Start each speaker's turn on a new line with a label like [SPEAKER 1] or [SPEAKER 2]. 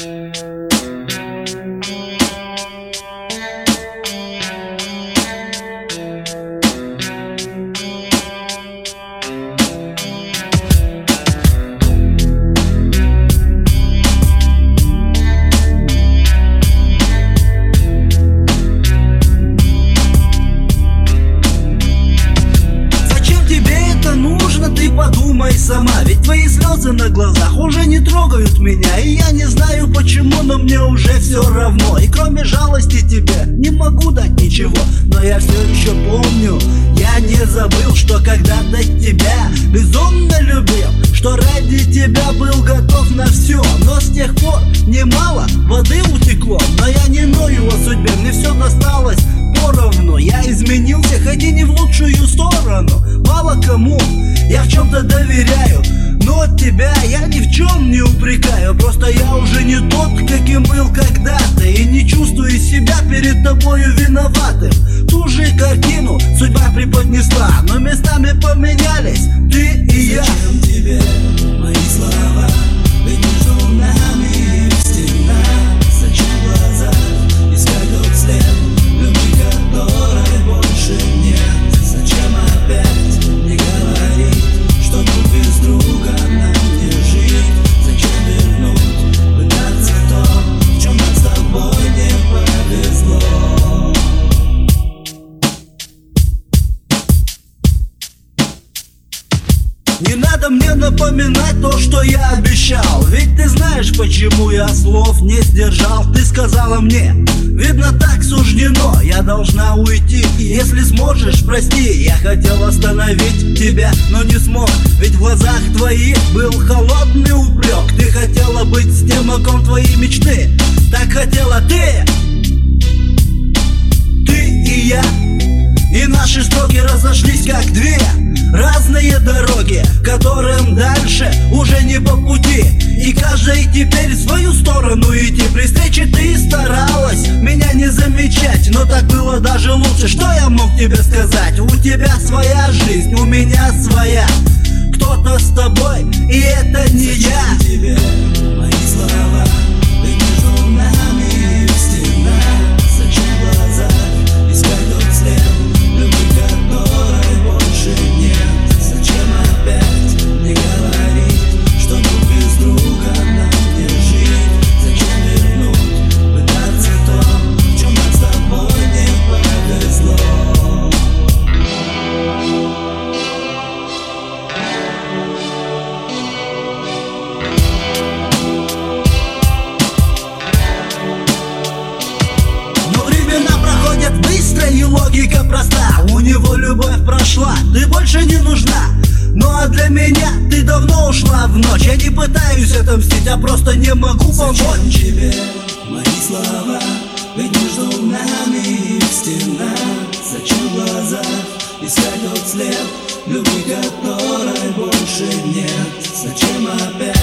[SPEAKER 1] Подумай сама, ведь твои слезы на глазах уже не трогают меня. И я не знаю почему, но мне уже все равно. И кроме жалости тебе не могу дать ничего. Но я все еще помню, я не забыл, что когда-то тебя безумно любил, что ради тебя был готов на все. Но с тех пор немало воды утекло, но я не ною о судьбе, мне все досталось поровну. Я изменился, хоть и не в лучшую сторону. Мало кому я в чем-то доверяю, но тебя я ни в чем не упрекаю. Просто я уже не тот, каким был когда-то, и не чувствую себя перед тобою виноватым. Ту же картину судьба преподнесла, но местами поменялись ты и я.
[SPEAKER 2] Зачем тебе мои слова? Ведь между нами стена. Зачем глаза искать тот след любви, которой больше нет? Зачем опять не говорить, что друг без друга нам не жить? Зачем вернуть, пытаться то, в чем нам с тобой не повезло?
[SPEAKER 1] Не надо мне напоминать то, что я обещал. Ведь ты знаешь, почему я слов не сдержал. Ты сказала мне, видно, так суждено, я должна уйти. Если сможешь, прости, я хотел остановить тебя, но не смог. Ведь в глазах твоих был холодный упрек. Ты хотела быть с тем, о ком твои мечты так хотела ты и я. И наши строки разошлись, как две разные дороги, которым дальше уже не по пути. И каждый теперь в свою сторону идти. При встрече ты старалась меня не замечать, но так было даже лучше. Что я мог тебе сказать? У тебя своя жизнь, у меня своя. Кто-то с тобой, и это не я.
[SPEAKER 2] Тебе мои слова, ведь между нами стена. Зачем глаза искать тот след любви, которой больше нет? Зачем опять не говорить, что друг без друга нам не жить? Зачем вернуть, пытаться то, в чем нам с тобой не повезло?
[SPEAKER 1] Быстро и логика проста. У него любовь прошла, ты больше не нужна. Ну а для меня ты давно ушла в ночь. Я не пытаюсь отомстить, а просто не могу помочь.
[SPEAKER 2] Зачем тебе мои слова? Ведь между нами стена. Зачем в глазах искать тот след любви, которой больше нет? Зачем опять